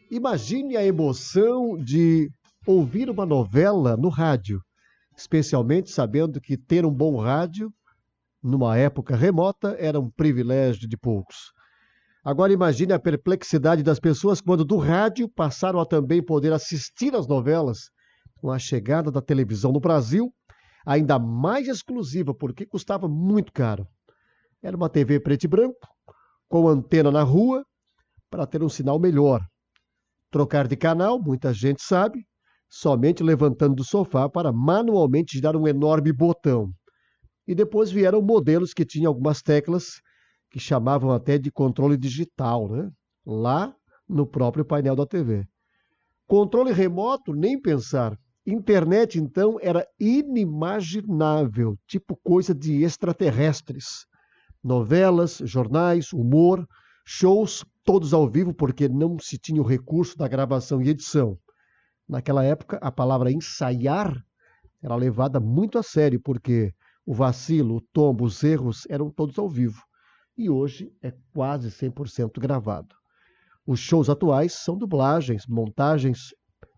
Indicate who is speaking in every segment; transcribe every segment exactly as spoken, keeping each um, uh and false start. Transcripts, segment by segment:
Speaker 1: Imagine a emoção de ouvir uma novela no rádio, especialmente sabendo que ter um bom rádio, numa época remota, era um privilégio de poucos. Agora imagine a perplexidade das pessoas quando do rádio passaram a também poder assistir às novelas, com a chegada da televisão no Brasil, ainda mais exclusiva, porque custava muito caro. Era uma T V preto e branco, com antena na rua, para ter um sinal melhor. Trocar de canal, muita gente sabe, somente levantando do sofá para manualmente girar um enorme botão. E depois vieram modelos que tinham algumas teclas que chamavam até de controle digital, né? Lá no próprio painel da T V. Controle remoto, nem pensar. Internet, então, era inimaginável, tipo coisa de extraterrestres. Novelas, jornais, humor, shows, todos ao vivo, porque não se tinha o recurso da gravação e edição. Naquela época, a palavra ensaiar era levada muito a sério, porque o vacilo, o tombo, os erros eram todos ao vivo. E hoje é quase cem por cento gravado. Os shows atuais são dublagens, montagens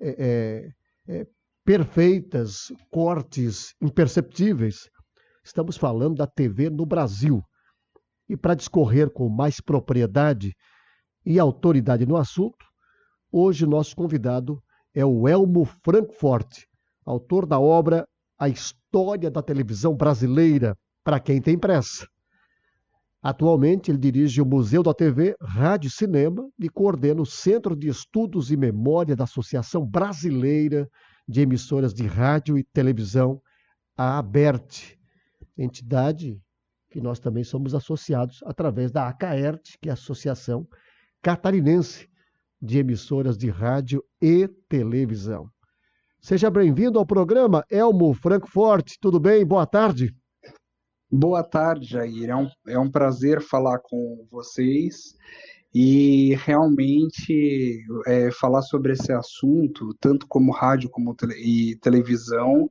Speaker 1: é, é, é, perfeitas, cortes imperceptíveis. Estamos falando da T V no Brasil. E para discorrer com mais propriedade e autoridade no assunto, hoje o nosso convidado é o Elmo Frankfort, autor da obra A História da Televisão Brasileira, para quem tem pressa. Atualmente, ele dirige o Museu da T V, Rádio e Cinema e coordena o Centro de Estudos e Memória da Associação Brasileira de Emissoras de Rádio e Televisão, a ABERT, entidade que nós também somos associados através da ACAERT, que é a Associação Catarinense de Emissoras de Rádio e Televisão. Seja bem-vindo ao programa, Elmo Frankfort. Tudo bem? Boa tarde.
Speaker 2: Boa tarde, Jair. É um, é um prazer falar com vocês e realmente é, falar sobre esse assunto, tanto como rádio como tele, e televisão,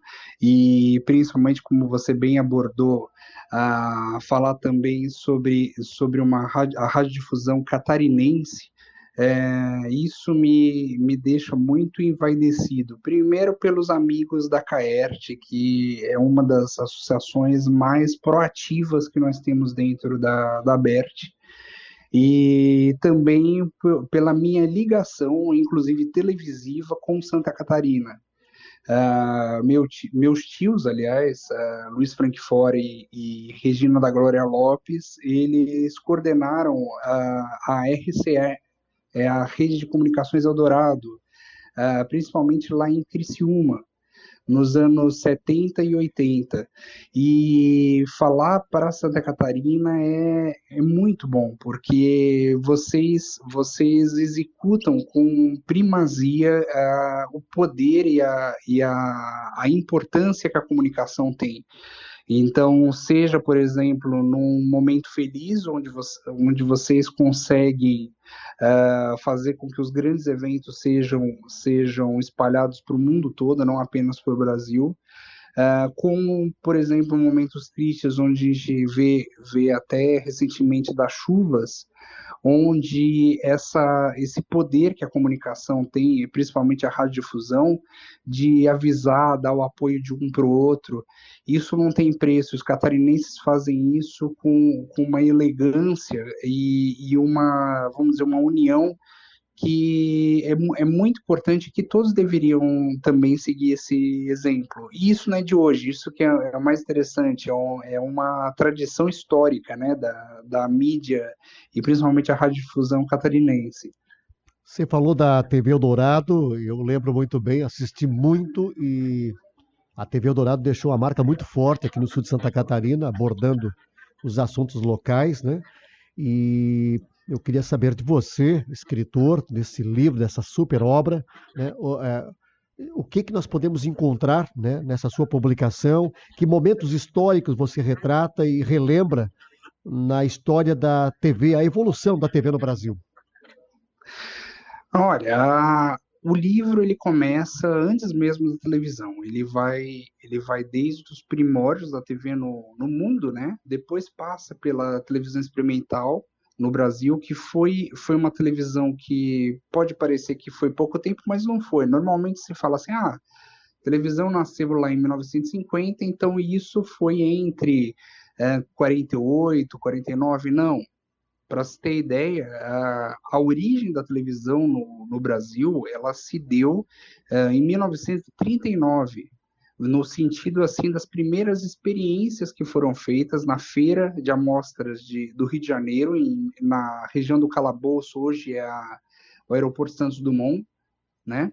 Speaker 2: e principalmente como você bem abordou, a falar também sobre, sobre uma rádio, a radiodifusão catarinense. É, isso me, me deixa muito envaidecido. Primeiro, pelos amigos da CAERT, que é uma das associações mais proativas que nós temos dentro da, da ABERT, e também p- pela minha ligação, inclusive televisiva, com Santa Catarina. Ah, meu ti- meus tios, aliás, ah, Luiz Frankfort e, e Regina da Glória Lopes, eles coordenaram a, a R C E, é a Rede de Comunicações Eldorado, ah, principalmente lá em Criciúma, nos anos setenta e oitenta. E falar para Santa Catarina é, é muito bom, porque vocês, vocês executam com primazia ah, o poder e, a, e a, a importância que a comunicação tem. Então, seja, por exemplo, num momento feliz, onde, você, onde vocês conseguem uh, fazer com que os grandes eventos sejam, sejam espalhados para o mundo todo, não apenas para o Brasil, uh, como, por exemplo, momentos tristes, onde a gente vê, vê até recentemente das chuvas, onde essa, esse poder que a comunicação tem, e principalmente a radiodifusão, de avisar, dar o apoio de um para o outro, isso não tem preço. Os catarinenses fazem isso com, com uma elegância e, e uma, vamos dizer, uma união que é, mu- é muito importante, que todos deveriam também seguir esse exemplo. E isso não é de hoje, isso que é, é o mais interessante, é, um- é uma tradição histórica, né, da, da mídia e principalmente a radiodifusão catarinense.
Speaker 1: Você falou da T V Eldorado, eu lembro muito bem, assisti muito e a T V Eldorado deixou uma marca muito forte aqui no sul de Santa Catarina, abordando os assuntos locais, né? E eu queria saber de você, escritor desse livro, dessa super obra, né? O, é, o que que nós podemos encontrar, né, nessa sua publicação? Que momentos históricos você retrata e relembra na história da T V, a evolução da T V no Brasil?
Speaker 2: Olha, a- o livro ele começa antes mesmo da televisão. Ele vai, ele vai desde os primórdios da T V no, no mundo, né? Depois passa pela televisão experimental, no Brasil, que foi, foi uma televisão que pode parecer que foi pouco tempo, mas não foi. Normalmente se fala assim, ah, a televisão nasceu lá em mil novecentos e cinquenta, então isso foi entre é, quarenta e oito, quarenta e nove, não. Para se ter ideia, a, a origem da televisão no, no Brasil, ela se deu uh, em mil novecentos e trinta e nove, no sentido assim das primeiras experiências que foram feitas na feira de amostras de, do Rio de Janeiro, em, na região do Calabouço, hoje é a, o aeroporto Santos Dumont, né?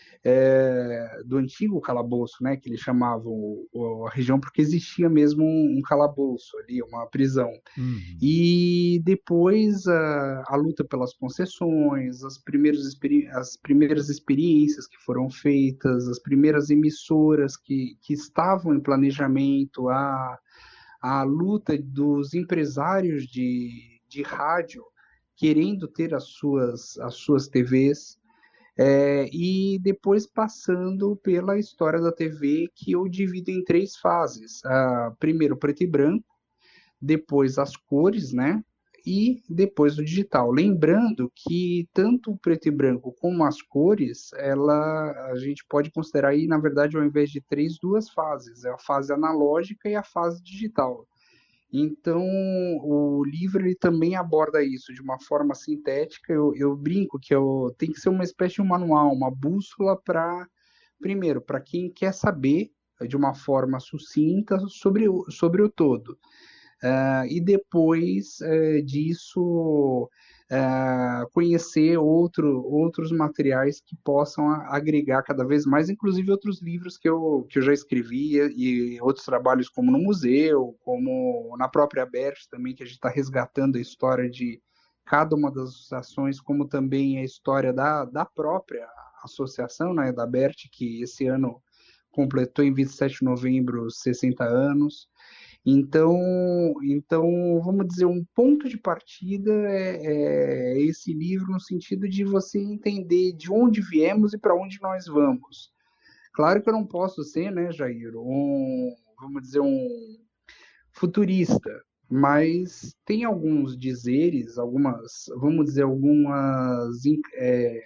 Speaker 2: É, do antigo calabouço, né, que eles chamavam o, a região, porque existia mesmo um, um calabouço ali, uma prisão.
Speaker 1: Uhum.
Speaker 2: E depois a, a luta pelas concessões, as primeiras, experi as primeiras experiências que foram feitas, as primeiras emissoras que, que estavam em planejamento, a, a luta dos empresários de, de rádio querendo ter as suas, as suas T Vs, é, e depois passando pela história da T V, que eu divido em três fases. Ah, primeiro, preto e branco, depois as cores, né? E depois o digital. Lembrando que tanto o preto e branco como as cores, ela a gente pode considerar aí, na verdade, ao invés de três, duas fases. É a fase analógica e a fase digital. Então, o livro ele também aborda isso de uma forma sintética. Eu, eu brinco que eu, tem que ser uma espécie de um manual, uma bússola para, primeiro, para quem quer saber de uma forma sucinta sobre o, sobre o todo. Uh, e depois uh, disso uh, conhecer outro, outros materiais que possam agregar cada vez mais, inclusive outros livros que eu, que eu já escrevi e outros trabalhos como no museu, como na própria Abert também, que a gente está resgatando a história de cada uma das associações, como também a história da, da própria associação, né, da Abert, que esse ano completou em vinte e sete de novembro sessenta anos. Então, então, vamos dizer, um ponto de partida é, é esse livro no sentido de você entender de onde viemos e para onde nós vamos. Claro que eu não posso ser, né, Jair, um, vamos dizer, um futurista, mas tem alguns dizeres, algumas, vamos dizer, algumas é,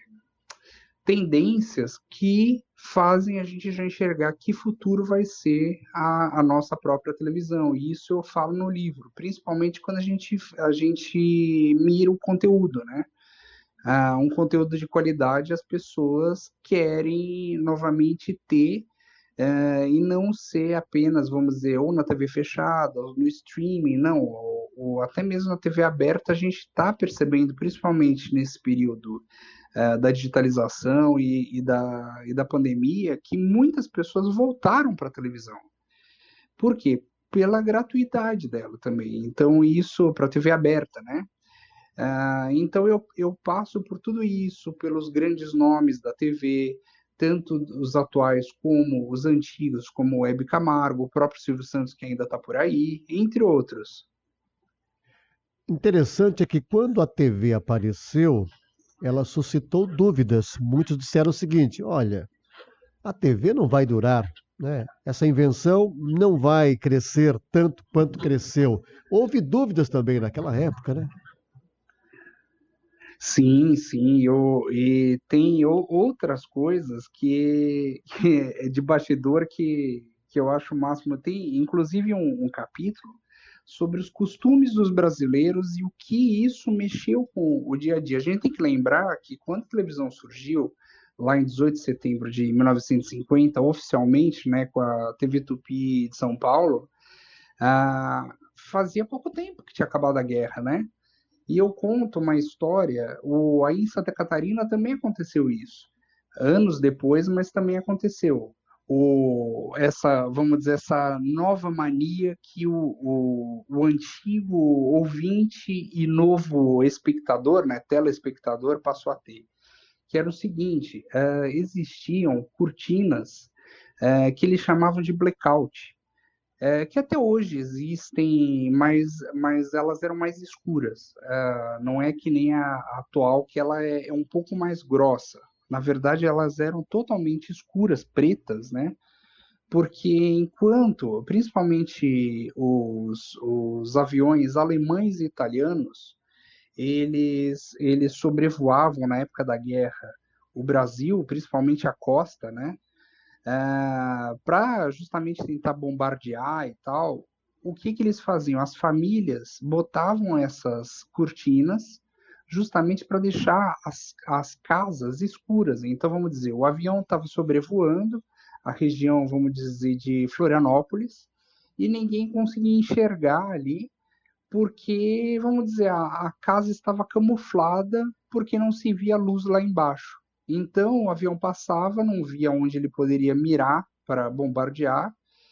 Speaker 2: tendências que fazem a gente já enxergar que futuro vai ser a, a nossa própria televisão. E isso eu falo no livro, principalmente quando a gente, a gente mira o conteúdo, né? Ah, um conteúdo de qualidade as pessoas querem novamente ter, eh, e não ser apenas, vamos dizer, ou na T V fechada, ou no streaming, não, ou, ou até mesmo na T V aberta, a gente está percebendo, principalmente nesse período eh, da digitalização e, e, da, e da pandemia, que muitas pessoas voltaram para a televisão. Por quê? Pela gratuidade dela também. Então, isso para a T V aberta, né? Ah, então, eu, eu passo por tudo isso, pelos grandes nomes da T V, tanto os atuais como os antigos, como o Hebe Camargo, o próprio Silvio Santos, que ainda está por aí, entre outros.
Speaker 1: Interessante é que quando a T V apareceu, ela suscitou dúvidas. Muitos disseram o seguinte: olha, a T V não vai durar, né? Essa invenção não vai crescer tanto quanto cresceu. Houve dúvidas também naquela época, né?
Speaker 2: Sim, sim, eu, e tem o- outras coisas que, que é de bastidor que, que eu acho o máximo. Tem inclusive um, um capítulo sobre os costumes dos brasileiros e o que isso mexeu com o dia a dia. A gente tem que lembrar que quando a televisão surgiu, lá em dezoito de setembro de mil novecentos e cinquenta, oficialmente, né, com a T V Tupi de São Paulo, ah, fazia pouco tempo que tinha acabado a guerra, né? E eu conto uma história, o, aí em Santa Catarina também aconteceu isso. Anos depois, mas também aconteceu. O, essa, vamos dizer, essa nova mania que o, o, o antigo ouvinte e novo espectador, né, telespectador, passou a ter. Que era o seguinte, eh, existiam cortinas eh, que eles chamavam de blackout, é, que até hoje existem, mas, mas elas eram mais escuras. É, não é que nem a, a atual, que ela é, é um pouco mais grossa. Na verdade, elas eram totalmente escuras, pretas, né? Porque enquanto, principalmente os, os aviões alemães e italianos, eles, eles sobrevoavam na época da guerra o Brasil, principalmente a costa, né? Para justamente tentar bombardear e tal. O que que eles faziam? As famílias botavam essas cortinas justamente para deixar as, as casas escuras. Então, vamos dizer, o avião estava sobrevoando a região, vamos dizer, de Florianópolis, e ninguém conseguia enxergar ali, porque, vamos dizer, a, a casa estava camuflada porque não se via luz lá embaixo. Então, o avião passava, não via onde ele poderia mirar para bombardear,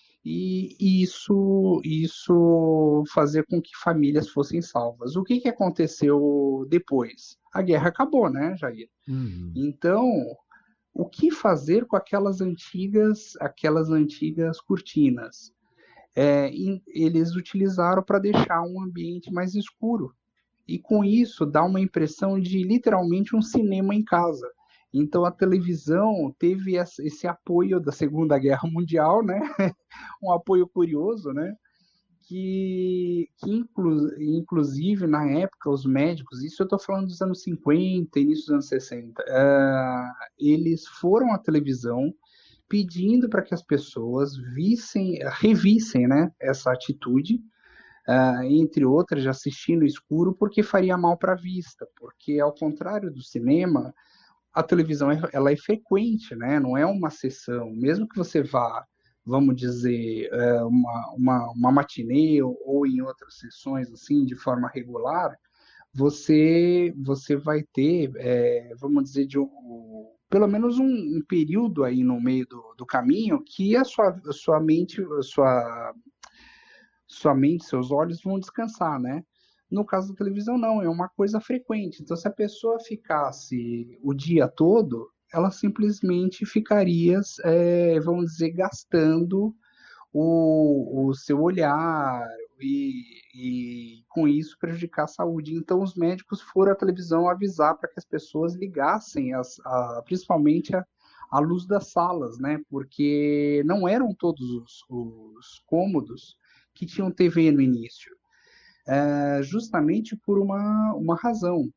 Speaker 2: e isso, isso fazia com que famílias fossem salvas. O que que aconteceu depois? A guerra acabou, né, Jair?
Speaker 1: Uhum.
Speaker 2: Então, o que fazer com aquelas antigas, aquelas antigas cortinas? É, em- eles utilizaram para deixar um ambiente mais escuro. E com isso dá uma impressão de literalmente um cinema em casa. Então a televisão teve esse apoio da Segunda Guerra Mundial, né? Um apoio curioso, né? Que, que inclu, inclusive na época os médicos, isso eu estou falando dos anos cinquenta, início dos anos sessenta, uh, eles foram à televisão pedindo para que as pessoas vissem, revissem, né, essa atitude, uh, entre outras, de assistir no escuro, porque faria mal para a vista, porque ao contrário do cinema, a televisão é, ela é frequente, né? Não é uma sessão. Mesmo que você vá, vamos dizer, é, uma, uma, uma matinê ou, ou em outras sessões assim, de forma regular, você você vai ter, é, vamos dizer, de um, pelo menos um, um período aí no meio do, do caminho que a sua, a sua mente, a sua, sua mente, seus olhos vão descansar, né? No caso da televisão, não, é uma coisa frequente. Então, se a pessoa ficasse o dia todo, ela simplesmente ficaria, é, vamos dizer, gastando o, o seu olhar e, e, com isso, prejudicar a saúde. Então, os médicos foram à televisão avisar para que as pessoas ligassem, as, a, principalmente a, a luz das salas, né? Porque não eram todos os, os cômodos que tinham T V no início, é, justamente por uma, uma razão.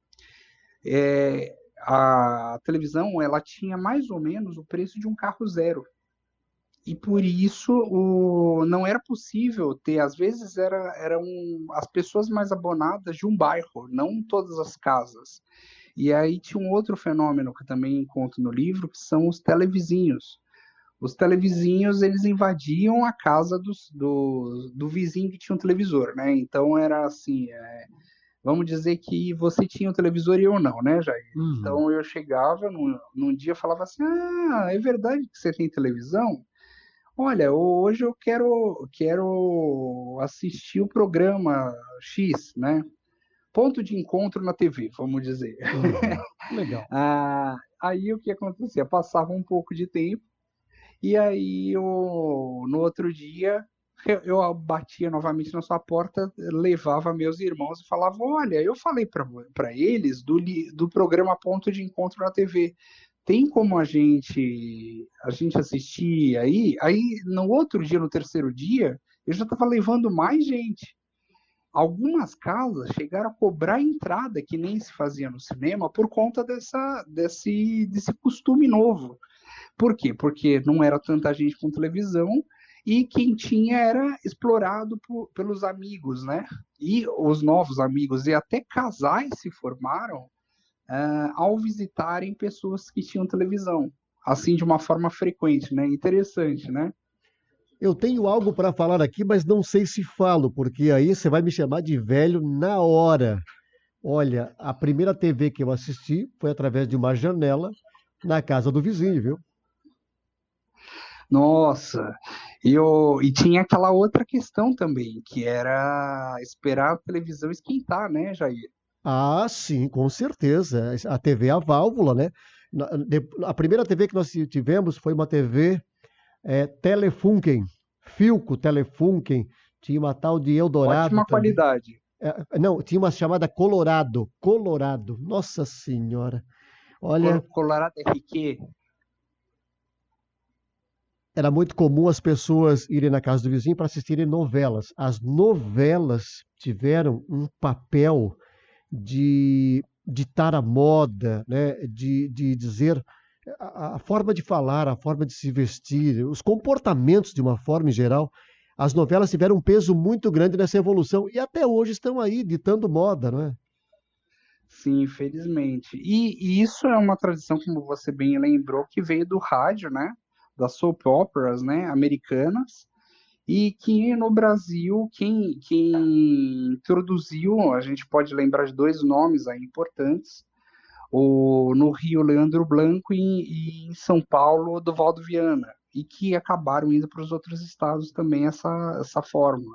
Speaker 2: É, a televisão ela tinha mais ou menos o preço de um carro zero. E por isso o, não era possível ter, às vezes era, eram as pessoas mais abonadas de um bairro, não todas as casas. E aí tinha um outro fenômeno que também encontro no livro, que são os televizinhos. Os televizinhos, eles invadiam a casa dos, do, do vizinho que tinha um televisor, né? Então era assim, é, vamos dizer que você tinha um televisor e eu não, né, Jair?
Speaker 1: Uhum.
Speaker 2: Então eu chegava num, num dia e falava assim, ah, é verdade que você tem televisão? Olha, hoje eu quero, quero assistir o programa X, né? Ponto de encontro na T V, vamos dizer.
Speaker 1: Uhum. Legal.
Speaker 2: Ah, aí o que acontecia? Passava um pouco de tempo, e aí eu, no outro dia eu, eu batia novamente na sua porta, levava meus irmãos e falava: Olha, eu falei para eles do, li- do programa Ponto de Encontro na T V. Tem como a gente a gente assistir aí? Aí no outro dia, no terceiro dia, eu já estava levando mais gente. Algumas casas chegaram a cobrar entrada, que nem se fazia no cinema, por conta dessa, desse, desse costume novo. Por quê? Porque não era tanta gente com televisão e quem tinha era explorado por, pelos amigos, né? E os novos amigos e até casais se formaram uh, ao visitarem pessoas que tinham televisão, assim de uma forma frequente, né? Interessante, né?
Speaker 1: Eu tenho algo para falar aqui, mas não sei se falo, porque aí você vai me chamar de velho na hora. Olha, a primeira T V que eu assisti foi através de uma janela na casa do vizinho, viu?
Speaker 2: Nossa, e, eu, e tinha aquela outra questão também, que era esperar a televisão esquentar, né, Jair?
Speaker 1: Ah, sim, com certeza. A T V é a válvula, né? Na- de- A primeira T V que nós tivemos foi uma T V é, Telefunken, Philco Telefunken, tinha uma tal de Eldorado
Speaker 2: Ótima
Speaker 1: também.
Speaker 2: qualidade.
Speaker 1: É, não, tinha uma chamada Colorado, Colorado. Nossa Senhora. Olha,
Speaker 2: Col- Colorado R Q.
Speaker 1: era muito comum as pessoas irem na casa do vizinho para assistirem novelas. As novelas tiveram um papel de ditar a moda, né? de, de dizer a, a forma de falar, a forma de se vestir, os comportamentos de uma forma em geral. As novelas tiveram um peso muito grande nessa evolução e até hoje estão aí ditando moda, não é?
Speaker 2: Sim, infelizmente. E, e isso é uma tradição, como você bem lembrou, que veio do rádio, né? Das soap operas, né? Americanas. E que no Brasil, quem, quem introduziu, a gente pode lembrar de dois nomes aí importantes, o, no Rio, Leandro Blanco, e, e em São Paulo, Duvaldo Viana, e que acabaram indo para os outros estados também essa, essa fórmula.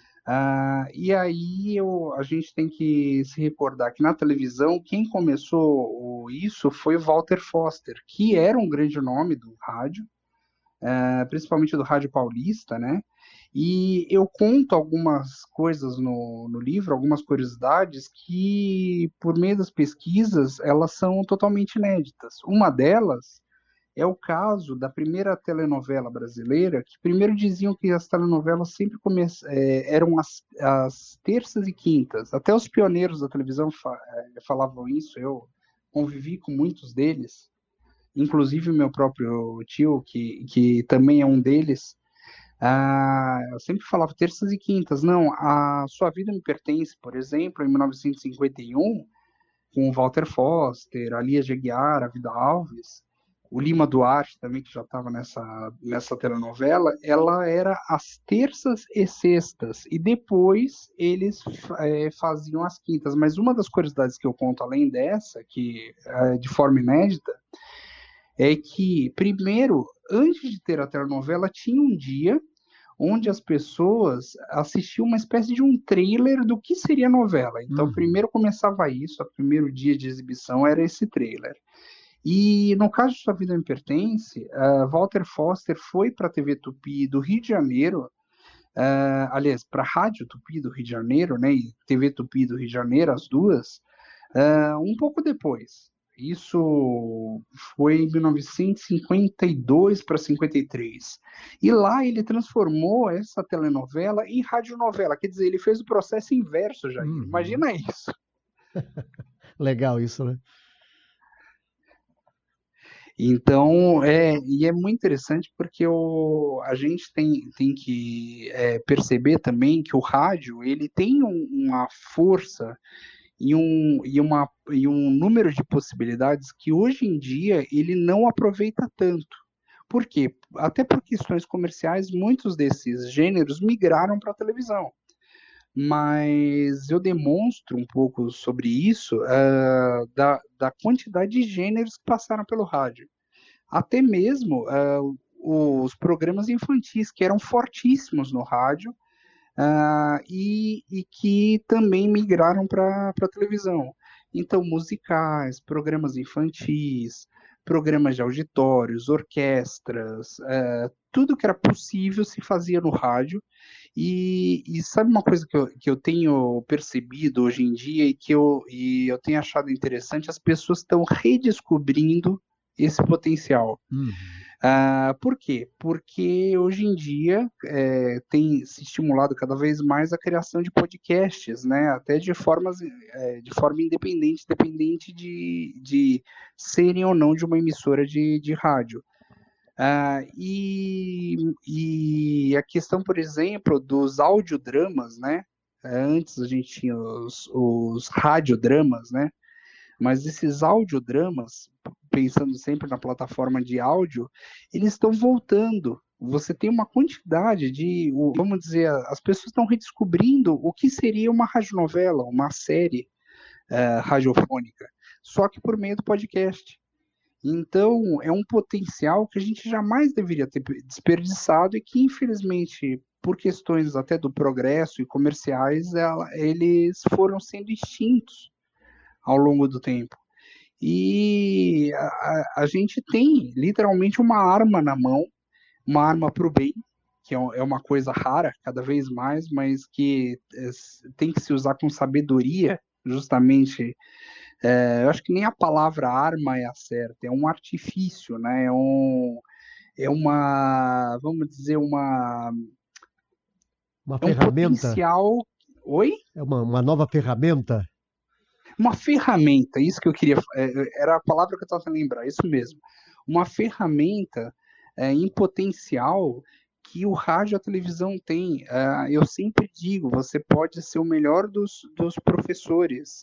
Speaker 2: Ah, e aí eu, a gente tem que se recordar que na televisão, quem começou o- isso foi o Walter Foster, que era um grande nome do rádio, eh, principalmente do rádio paulista, né? E eu conto algumas coisas no, no livro, algumas curiosidades que, por meio das pesquisas, elas são totalmente inéditas. Uma delas é o caso da primeira telenovela brasileira, que primeiro diziam que as telenovelas sempre come- eh, eram as, as terças e quintas. Até os pioneiros da televisão fa- eh, falavam isso, eu convivi com muitos deles, inclusive o meu próprio tio, que, que também é um deles. Ah, eu sempre falava terças e quintas. Não, a Sua Vida Me Pertence, por exemplo, em mil novecentos e cinquenta e um, com o Walter Foster, a Lia de Aguiar, a Vida Alves, o Lima Duarte também, que já estava nessa, nessa telenovela, ela era às terças e sextas, e depois eles eh, faziam as quintas. Mas uma das curiosidades que eu conto, além dessa, que é de forma inédita, é que, primeiro, antes de ter a telenovela, tinha um dia onde as pessoas assistiam uma espécie de um trailer do que seria a novela. Então,
Speaker 1: Uhum.
Speaker 2: primeiro começava isso, o primeiro dia de exibição era esse trailer. E no caso de Sua Vida Me Pertence, uh, Walter Foster foi para a T V Tupi do Rio de Janeiro, uh, aliás, para a Rádio Tupi do Rio de Janeiro, né, e T V Tupi do Rio de Janeiro, as duas, uh, um pouco depois. Isso foi em mil novecentos e cinquenta e dois para cinquenta e três. E lá ele transformou essa telenovela em radionovela. Quer dizer, ele fez o processo inverso, Jair.
Speaker 1: Uhum.
Speaker 2: Imagina isso.
Speaker 1: Legal isso, né?
Speaker 2: Então, é, e é muito interessante porque o, a gente tem, tem que é, perceber também que o rádio ele tem um- uma força e um, e, uma, e um número de possibilidades que hoje em dia ele não aproveita tanto. Por quê? Até por questões comerciais, muitos desses gêneros migraram para a televisão. Mas eu demonstro um pouco sobre isso uh, da, da quantidade de gêneros que passaram pelo rádio. Até mesmo uh, os programas infantis, que eram fortíssimos no rádio, uh, e, e que também migraram para a televisão. Então, musicais, programas infantis, programas de auditórios, orquestras, uh, tudo que era possível se fazia no rádio. E, e sabe uma coisa que eu, que eu tenho percebido hoje em dia e que eu, e eu tenho achado interessante? As pessoas estão redescobrindo esse potencial.
Speaker 1: Uhum.
Speaker 2: Ah, por quê? Porque hoje em dia é, tem se estimulado cada vez mais a criação de podcasts, né? Até de formas, é, de forma independente, dependente de, de serem ou não de uma emissora de, de rádio. Ah, e, e a questão, por exemplo, dos audiodramas, né? É, antes a gente tinha os, os radiodramas, né? Mas esses audiodramas, pensando sempre na plataforma de áudio, eles estão voltando. Você tem uma quantidade de, o- vamos dizer, as pessoas estão redescobrindo o que seria uma radionovela, uma série eh, radiofônica, só que por meio do podcast. Então, é um potencial que a gente jamais deveria ter desperdiçado e que, infelizmente, por questões até do progresso e comerciais, ela- eles foram sendo extintos ao longo do tempo. E a, a- a gente tem literalmente uma arma na mão, uma arma para o bem, que é um- é uma coisa rara cada vez mais, mas que é, s- tem que se usar com sabedoria, justamente. É, eu acho que nem a palavra arma é a certa, é um artifício, né? É um, é uma, vamos dizer, uma,
Speaker 1: Uma
Speaker 2: é um
Speaker 1: ferramenta,
Speaker 2: potencial. Oi?
Speaker 1: é uma, uma nova ferramenta.
Speaker 2: uma ferramenta, isso que eu queria, é, era a palavra que eu estava tentando lembrar, isso mesmo, uma ferramenta é, em potencial que o rádio e a televisão têm. Uh, eu sempre digo, você pode ser o melhor dos, dos professores,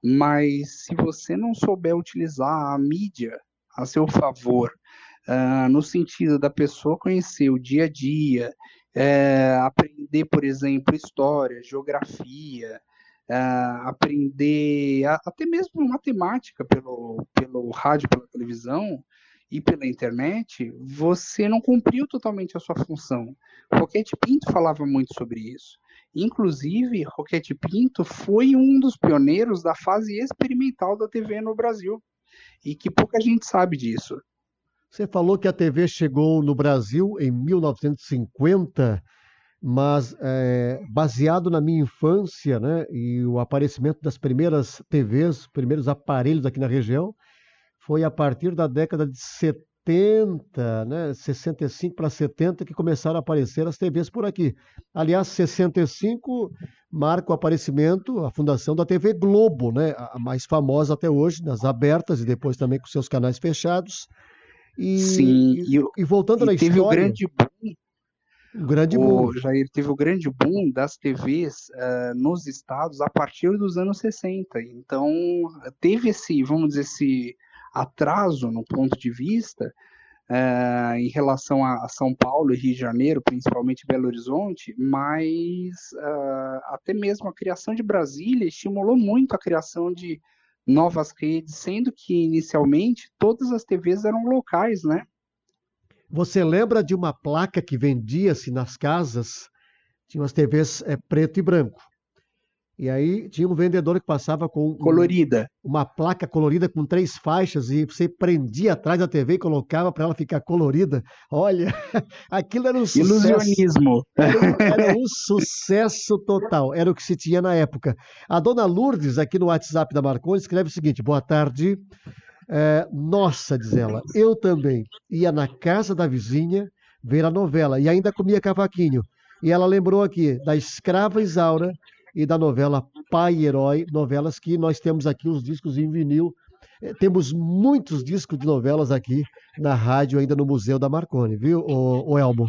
Speaker 2: mas se você não souber utilizar a mídia a seu favor, uh, no sentido da pessoa conhecer o dia a dia, uh, aprender, por exemplo, história, geografia, uh, aprender a, até mesmo matemática pelo, pelo rádio, pela televisão, e pela internet, você não cumpriu totalmente a sua função. Roquete Pinto falava muito sobre isso. Inclusive, Roquete Pinto foi um dos pioneiros da fase experimental da T V no Brasil, e que pouca gente sabe disso.
Speaker 1: Você falou que a T V chegou no Brasil em mil novecentos e cinquenta, mas é, baseado na minha infância, né, e o aparecimento das primeiras T Vs, primeiros aparelhos aqui na região, foi a partir da década de setenta, né, sessenta e cinco para setenta, que começaram a aparecer as T Vs por aqui. Aliás, sessenta e cinco marca o aparecimento, a fundação da T V Globo, né, a mais famosa até hoje, nas abertas e depois também com seus canais fechados. E,
Speaker 2: Sim,
Speaker 1: e,
Speaker 2: e,
Speaker 1: e voltando
Speaker 2: e
Speaker 1: na
Speaker 2: teve
Speaker 1: história,
Speaker 2: o grande boom,
Speaker 1: um grande boom.
Speaker 2: o Jair, teve o grande boom das T Vs uh, nos estados a partir dos anos sessenta. Então, teve esse, vamos dizer, esse atraso no ponto de vista uh, em relação a, a São Paulo e Rio de Janeiro, principalmente Belo Horizonte, mas uh, até mesmo a criação de Brasília estimulou muito a criação de novas redes, sendo que inicialmente todas as T Vs eram locais, né?
Speaker 1: Você lembra de uma placa que vendia-se nas casas? Tinha umas T Vs é, preto e branco. E aí tinha um vendedor que passava com um,
Speaker 2: Colorida.
Speaker 1: uma placa colorida com três faixas e você prendia atrás da T V e colocava para ela ficar colorida. Olha, aquilo era um sucesso.
Speaker 2: Ilusionismo.
Speaker 1: Era um, era um sucesso total. Era o que se tinha na época. A dona Lourdes, aqui no WhatsApp da Marconi, escreve o seguinte: boa tarde. É, nossa, diz ela, eu também ia na casa da vizinha ver a novela e ainda comia cavaquinho. E ela lembrou aqui da Escrava Isaura e da novela Pai e Herói, novelas que nós temos aqui os discos em vinil. É, temos muitos discos de novelas aqui na rádio, ainda no Museu da Marconi, viu, o, o Elmo?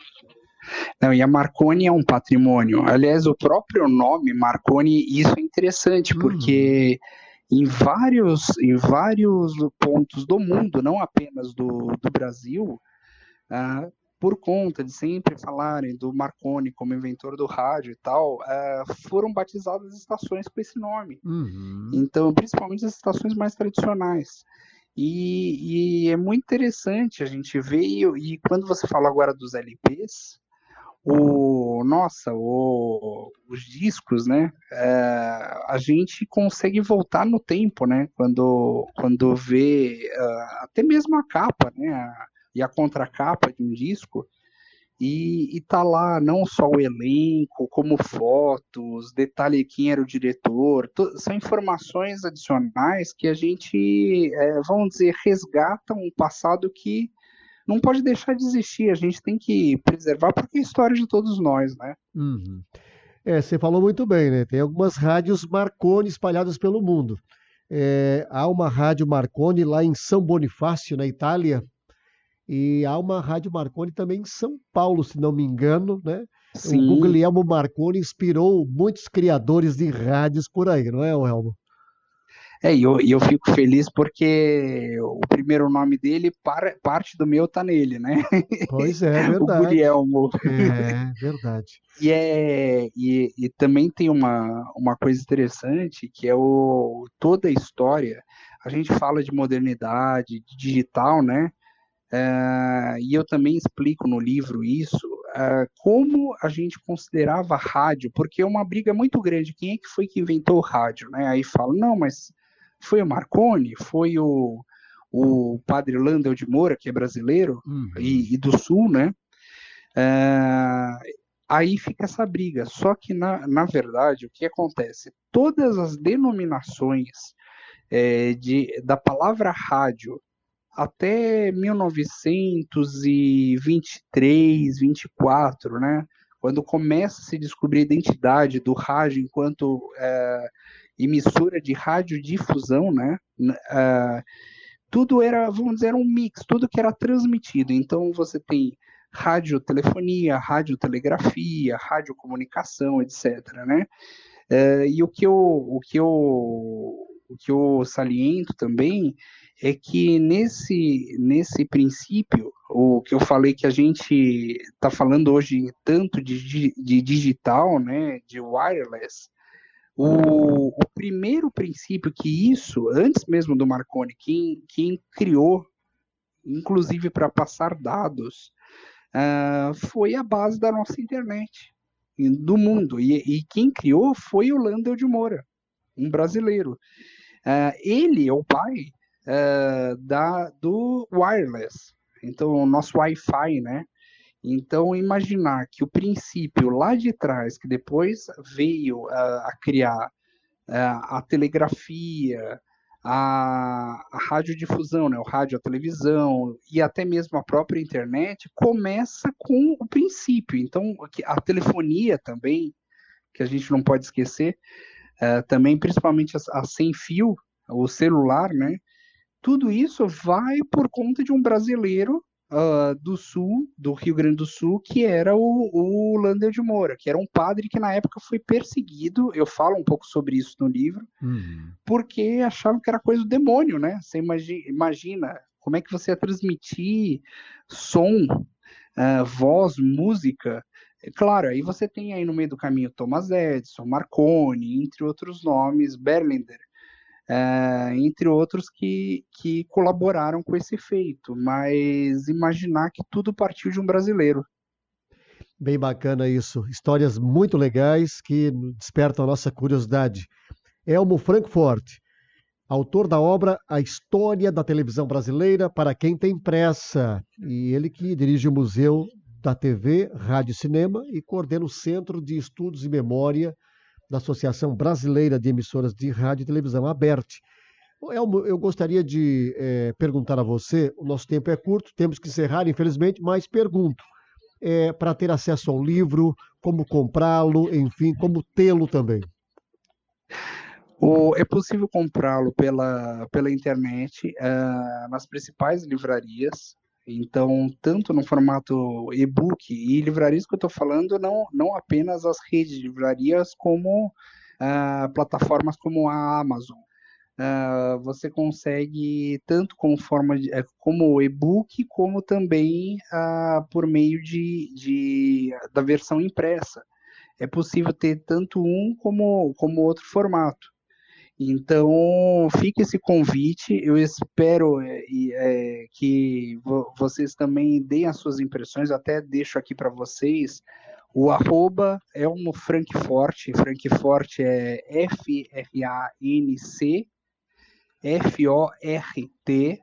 Speaker 2: Não, e a Marconi é um patrimônio. Aliás, o próprio nome Marconi, isso é interessante, porque uhum. em, vários, em vários pontos do mundo, não apenas do, do Brasil, ah, por conta de sempre falarem do Marconi como inventor do rádio e tal, uh, foram batizadas estações com esse nome.
Speaker 1: Uhum.
Speaker 2: Então, principalmente as estações mais tradicionais. E, e é muito interessante a gente ver, e, e quando você fala agora dos L Ps, o, nossa, o, os discos, né, uh, a gente consegue voltar no tempo, né, quando, quando vê uh, até mesmo a capa, né, a, e a contracapa de um disco, e, e tá lá não só o elenco, como fotos, detalhe quem era o diretor, to, são informações adicionais que a gente, é, vamos dizer, resgata um passado que não pode deixar de existir, a gente tem que preservar porque é a história de todos nós, né?
Speaker 1: Uhum. É, você falou muito bem, né? Tem algumas rádios Marconi espalhadas pelo mundo. É, há uma rádio Marconi lá em São Bonifácio, na Itália, e há uma rádio Marconi também em São Paulo, se não me engano, né?
Speaker 2: Sim.
Speaker 1: O Guglielmo Marconi inspirou muitos criadores de rádios por aí, não é, Elmo?
Speaker 2: É, e eu, eu fico feliz porque o primeiro nome dele, para, parte do meu tá nele, né?
Speaker 1: Pois é, verdade.
Speaker 2: O Guglielmo.
Speaker 1: É, verdade.
Speaker 2: E, é, e, e também tem uma, uma coisa interessante, que é o, toda a história, a gente fala de modernidade, de digital, né? Uh, e eu também explico no livro isso, uh, como a gente considerava rádio, porque é uma briga muito grande, quem é que foi que inventou o rádio, né? Aí fala, não, mas foi o Marconi, foi o, o padre Landel de Moura, que é brasileiro,
Speaker 1: Uhum.
Speaker 2: e, e do Sul, né? Uh, aí fica essa briga, só que na, na verdade, o que acontece? Todas as denominações é, de, da palavra rádio até mil novecentos e vinte e três, vinte e quatro, né? Quando começa a se descobrir a identidade do rádio enquanto é, emissora de radiodifusão, né? Uh, tudo era, vamos dizer, um mix, tudo que era transmitido. Então, você tem radiotelefonia, radiotelegrafia, radiocomunicação, etcétera, né? Uh, e o que, eu, o, que eu, o que eu saliento também é que nesse, nesse princípio, o que eu falei que a gente está falando hoje tanto de, de digital, né, de wireless, o, o primeiro princípio que isso, antes mesmo do Marconi, quem, quem criou, inclusive para passar dados, uh, foi a base da nossa internet, do mundo. E, e quem criou foi o Landel de Moura, um brasileiro. Uh, ele é o pai uh, da, do wireless, então o nosso Wi-Fi, né? Então, imaginar que o princípio lá de trás, que depois veio uh, a criar uh, a telegrafia, a, a radiodifusão, né, o rádio, a televisão e até mesmo a própria internet, começa com o princípio. Então, a telefonia também, que a gente não pode esquecer, uh, também principalmente a, a sem fio, o celular, né? Tudo isso vai por conta de um brasileiro uh, do sul, do Rio Grande do Sul, que era o, o Lander de Moura, que era um padre que na época foi perseguido. Eu falo um pouco sobre isso no livro, uhum. porque achavam que era coisa do demônio, né? Você imagina, imagina como é que você ia transmitir som, uh, voz, música. Claro, aí você tem aí no meio do caminho Thomas Edison, Marconi, entre outros nomes, Berlinder. É, entre outros que, que colaboraram com esse feito, mas imaginar que tudo partiu de um brasileiro.
Speaker 1: Bem bacana isso, histórias muito legais que despertam a nossa curiosidade. Elmo Frankfort, autor da obra A História da Televisão Brasileira para Quem Tem Pressa, e ele que dirige o Museu da T V, Rádio e Cinema e coordena o Centro de Estudos e Memória da Associação Brasileira de Emissoras de Rádio e Televisão, ABERT. Elmo, eu gostaria de é, perguntar a você, o nosso tempo é curto, temos que encerrar, infelizmente, mas pergunto, é, para ter acesso ao livro, como comprá-lo, enfim, como tê-lo também?
Speaker 2: O, é possível comprá-lo pela, pela internet, uh, nas principais livrarias. Então, tanto no formato e-book e livrarias que eu estou falando, não, não apenas as redes de livrarias, como uh, plataformas como a Amazon. Uh, você consegue tanto como forma de, como e-book, como também uh, por meio de, de, da versão impressa. É possível ter tanto um como, como outro formato. Então, fica esse convite, eu espero é, é, que vo vocês também deem as suas impressões, eu até deixo aqui para vocês, o arroba Elmo Frankfort, Frankfort é F R A N C F O R T,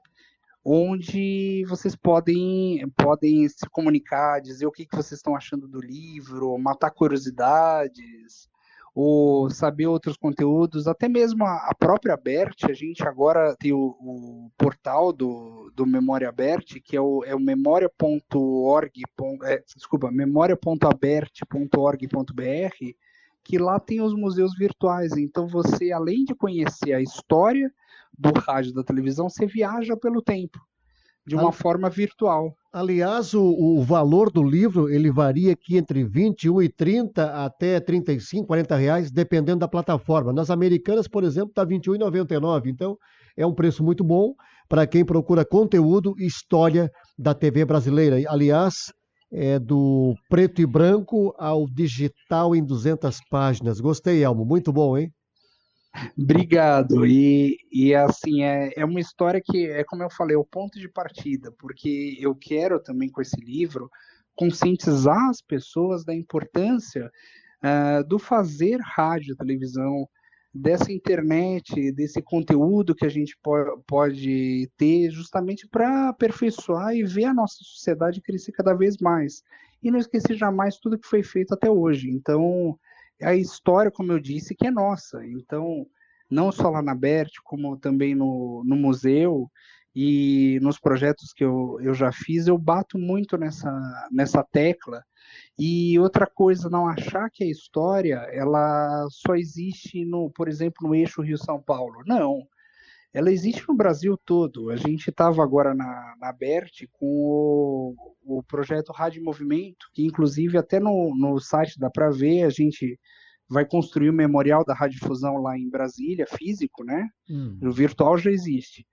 Speaker 2: onde vocês podem, podem se comunicar, dizer o que, que vocês estão achando do livro, matar curiosidades, ou saber outros conteúdos, até mesmo a, a própria Bert, a gente agora tem o, o portal do, do Memória Bert, que é o, é o memória ponto org, é, desculpa, memória ponto abert ponto org ponto br, que lá tem os museus virtuais, então você, além de conhecer a história do rádio, da televisão, você viaja pelo tempo, de uma Ali... forma virtual.
Speaker 1: Aliás, o, o valor do livro, ele varia aqui entre vinte e um e trinta até trinta e cinco, quarenta reais, dependendo da plataforma. Nas americanas, por exemplo, está vinte e um e noventa e nove, então é um preço muito bom para quem procura conteúdo e história da T V brasileira. Aliás, é do preto e branco ao digital em duzentas páginas. Gostei, Elmo, muito bom, hein?
Speaker 2: Obrigado, e, e assim, é, é uma história que, é como eu falei, é o ponto de partida, porque eu quero também com esse livro conscientizar as pessoas da importância uh, do fazer rádio, televisão, dessa internet, desse conteúdo que a gente po pode ter justamente para aperfeiçoar e ver a nossa sociedade crescer cada vez mais. E não esquecer jamais tudo que foi feito até hoje. Então, a história, como eu disse, que é nossa. Então, não só lá na Bert, como também no, no museu. e nos projetos que eu, eu já fiz, eu bato muito nessa, nessa tecla. E outra coisa, não achar que a história ela só existe no, por exemplo, no eixo Rio-São Paulo. Não, ela existe no Brasil todo. A gente estava agora na, na BERT com o, o projeto Rádio em Movimento, que inclusive até no, no site dá para ver, a gente vai construir o memorial da Radiodifusão lá em Brasília, físico, né?
Speaker 1: Hum.
Speaker 2: O virtual já existe.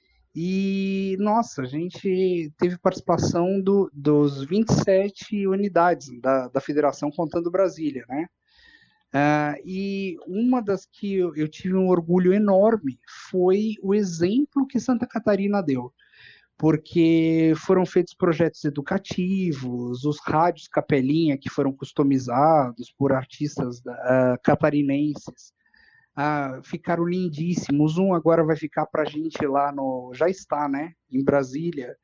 Speaker 2: E, nossa, a gente teve participação do, dos vinte e sete unidades da, da Federação Contando Brasília, né? Ah, e uma das que eu, eu tive um orgulho enorme foi o exemplo que Santa Catarina deu, porque foram feitos projetos educativos, os rádios Capelinha que foram customizados por artistas ah, catarinenses, ah, ficaram lindíssimos. Um agora vai ficar para a gente lá no. Já está, né? Em Brasília,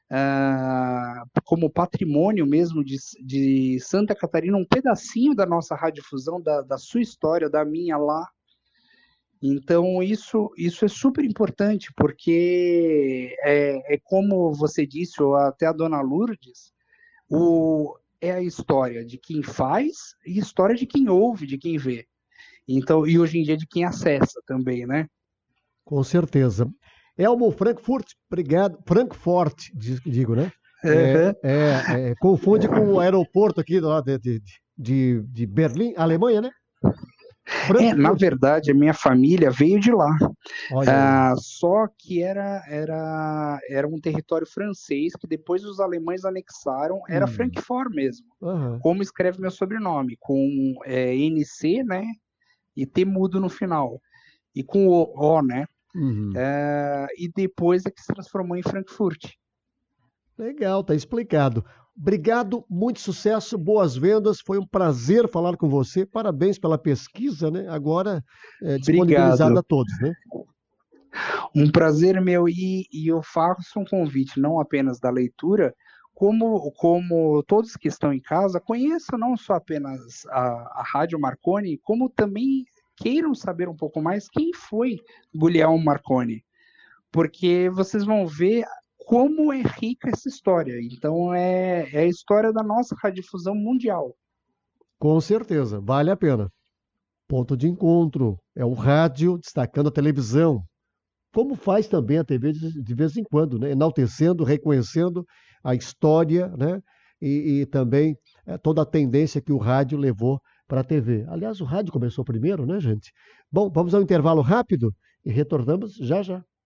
Speaker 2: ah, como patrimônio mesmo de, de Santa Catarina, um pedacinho da nossa radiodifusão, da, da sua história, da minha lá. Então, isso, isso é super importante, porque é, é como você disse, ou até a dona Lourdes, o, é a história de quem faz e a história de quem ouve, de quem vê. Então, e hoje em dia de quem acessa também, né?
Speaker 1: Com certeza. Elmo Frankfurt, obrigado. Frankfurt, diz- digo, né? É,
Speaker 2: Uhum.
Speaker 1: é, é, confunde com o aeroporto aqui lá de, de, de, de Berlim, Alemanha, né?
Speaker 2: É, na
Speaker 1: Frankfurt.
Speaker 2: verdade, a minha família veio de lá.
Speaker 1: Olha aí.
Speaker 2: Ah, só que era, era, era um território francês que depois os alemães anexaram, era
Speaker 1: Hum.
Speaker 2: Francfort mesmo,
Speaker 1: Aham.
Speaker 2: como escreve meu sobrenome, com é, N C, né, e T mudo no final, e com O, o né,
Speaker 1: Uhum.
Speaker 2: é, e depois é que se transformou em Frankfurt.
Speaker 1: Legal, tá explicado. Obrigado, muito sucesso, boas vendas. Foi um prazer falar com você. Parabéns pela pesquisa, né? Agora é, disponibilizada
Speaker 2: Obrigado.
Speaker 1: a todos, né?
Speaker 2: Um prazer meu, e, e eu faço um convite não apenas da leitura, como, como todos que estão em casa, conheçam não só apenas a, a Rádio Marconi, como também queiram saber um pouco mais quem foi Guglielmo Marconi, porque vocês vão ver como é rica essa história. Então, é, é a história da nossa radiodifusão mundial.
Speaker 1: Com certeza, vale a pena. Ponto de encontro é o rádio destacando a televisão, como faz também a T V de, de vez em quando, né? Enaltecendo, reconhecendo a história, né? E, e também é, toda a tendência que o rádio levou para a T V. Aliás, o rádio começou primeiro, né, gente? Bom, vamos ao intervalo rápido e retornamos já já.